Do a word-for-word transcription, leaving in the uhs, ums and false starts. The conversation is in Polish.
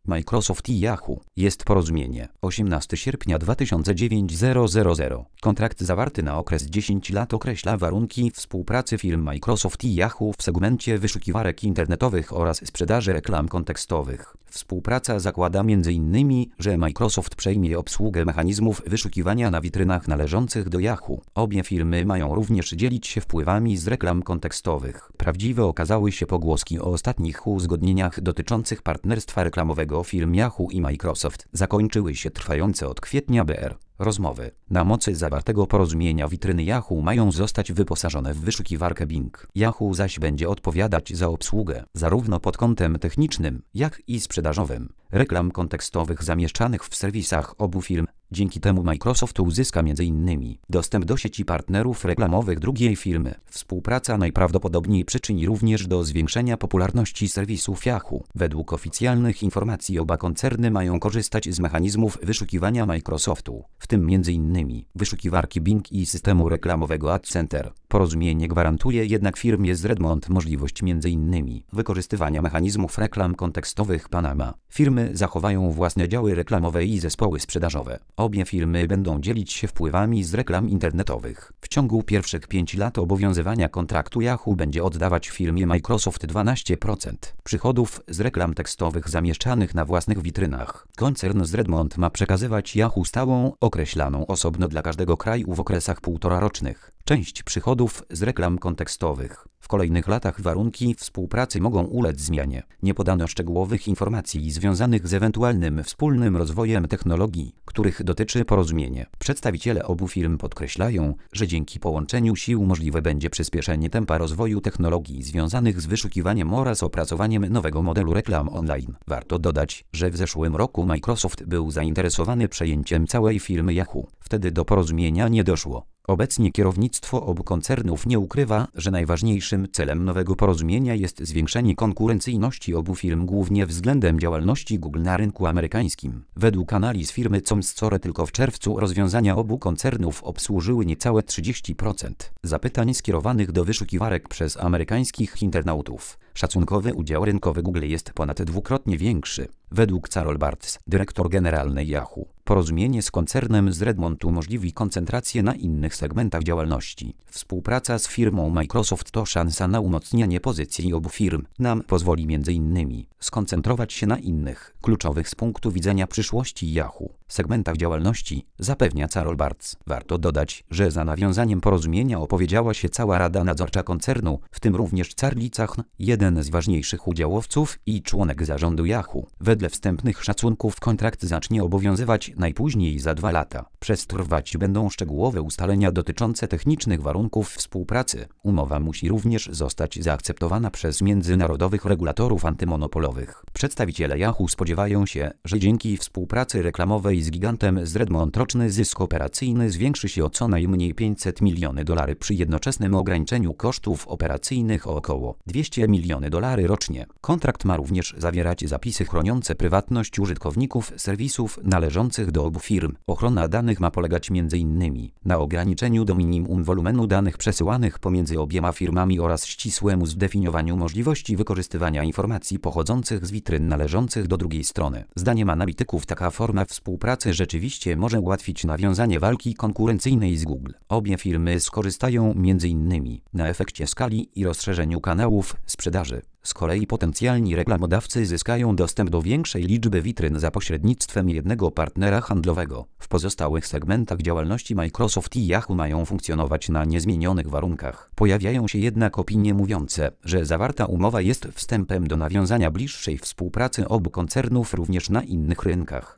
Microsoft i Yahoo. Jest porozumienie. osiemnastego sierpnia dwa tysiące dziewiątego. Kontrakt zawarty na okres dziesięć lat określa warunki współpracy firm Microsoft i Yahoo w segmencie wyszukiwarek internetowych oraz sprzedaży reklam kontekstowych. Współpraca zakłada między innymi, że Microsoft przejmie obsługę mechanizmów wyszukiwania na witrynach należących do Yahoo. Obie firmy mają również dzielić się wpływami z reklam kontekstowych. Prawdziwe okazały się pogłoski o ostatnich uzgodnieniach dotyczących partnerstwa reklamowego firm Yahoo i Microsoft. Zakończyły się trwające od kwietnia B R. Rozmowy. Na mocy zawartego porozumienia witryny Yahoo mają zostać wyposażone w wyszukiwarkę Bing. Yahoo zaś będzie odpowiadać za obsługę, zarówno pod kątem technicznym, jak i sprzedażowym, reklam kontekstowych zamieszczanych w serwisach obu firm. Dzięki temu Microsoft uzyska między innymi dostęp do sieci partnerów reklamowych drugiej firmy. Współpraca najprawdopodobniej przyczyni również do zwiększenia popularności serwisów Yahoo. Według oficjalnych informacji oba koncerny mają korzystać z mechanizmów wyszukiwania Microsoftu, w tym między innymi wyszukiwarki Bing i systemu reklamowego Ad Center. Porozumienie gwarantuje jednak firmie z Redmond możliwość między innymi wykorzystywania mechanizmów reklam kontekstowych Panama. Firmy zachowają własne działy reklamowe i zespoły sprzedażowe. Obie firmy będą dzielić się wpływami z reklam internetowych. W ciągu pierwszych pięciu lat obowiązywania kontraktu Yahoo będzie oddawać firmie Microsoft dwanaście procent przychodów z reklam tekstowych zamieszczanych na własnych witrynach. Koncern z Redmond ma przekazywać Yahoo stałą, określaną osobno dla każdego kraju w okresach półtorarocznych, część przychodów z reklam kontekstowych. W kolejnych latach warunki współpracy mogą ulec zmianie. Nie podano szczegółowych informacji związanych z ewentualnym wspólnym rozwojem technologii, których dotyczy porozumienie. Przedstawiciele obu firm podkreślają, że dzięki połączeniu sił możliwe będzie przyspieszenie tempa rozwoju technologii związanych z wyszukiwaniem oraz opracowaniem nowego modelu reklam online. Warto dodać, że w zeszłym roku Microsoft był zainteresowany przejęciem całej firmy Yahoo. Wtedy do porozumienia nie doszło. Obecnie kierownictwo obu koncernów nie ukrywa, że najważniejszym celem nowego porozumienia jest zwiększenie konkurencyjności obu firm głównie względem działalności Google na rynku amerykańskim. Według analiz firmy ComScore tylko w czerwcu rozwiązania obu koncernów obsłużyły niecałe trzydzieści procent zapytań skierowanych do wyszukiwarek przez amerykańskich internautów. Szacunkowy udział rynkowy Google jest ponad dwukrotnie większy. Według Carol Bartz, dyrektor generalnej Yahoo, porozumienie z koncernem z Redmond umożliwi koncentrację na innych segmentach działalności. Współpraca z firmą Microsoft to szansa na umocnienie pozycji obu firm. Nam pozwoli między innymi skoncentrować się na innych, kluczowych z punktu widzenia przyszłości Yahoo segmentach działalności, zapewnia Carol Bartz. Warto dodać, że za nawiązaniem porozumienia opowiedziała się cała Rada Nadzorcza koncernu, w tym również Charlie Chang, jeden z ważniejszych udziałowców i członek zarządu Yahoo. Wedle wstępnych szacunków kontrakt zacznie obowiązywać najpóźniej za dwa lata. Przez trwać będą szczegółowe ustalenia dotyczące technicznych warunków współpracy. Umowa musi również zostać zaakceptowana przez międzynarodowych regulatorów antymonopolowych. Przedstawiciele Yahoo spodziewają się, że dzięki współpracy reklamowej z gigantem z Redmond roczny zysk operacyjny zwiększy się o co najmniej pięćset milionów dolarów przy jednoczesnym ograniczeniu kosztów operacyjnych o około dwieście milionów dolarów rocznie. Kontrakt ma również zawierać zapisy chroniące prywatność użytkowników serwisów należących do obu firm. Ochrona danych ma polegać między innymi na ograniczeniu do minimum wolumenu danych przesyłanych pomiędzy obiema firmami oraz ścisłemu zdefiniowaniu możliwości wykorzystywania informacji pochodzących z witryn należących do drugiej strony. Zdaniem analityków taka forma współpracy rzeczywiście może ułatwić nawiązanie walki konkurencyjnej z Google. Obie firmy skorzystają między innymi na efekcie skali i rozszerzeniu kanałów sprzedaży. Z kolei potencjalni reklamodawcy zyskają dostęp do większej liczby witryn za pośrednictwem jednego partnera handlowego. W pozostałych segmentach działalności Microsoft i Yahoo mają funkcjonować na niezmienionych warunkach. Pojawiają się jednak opinie mówiące, że zawarta umowa jest wstępem do nawiązania bliższej współpracy obu koncernów również na innych rynkach.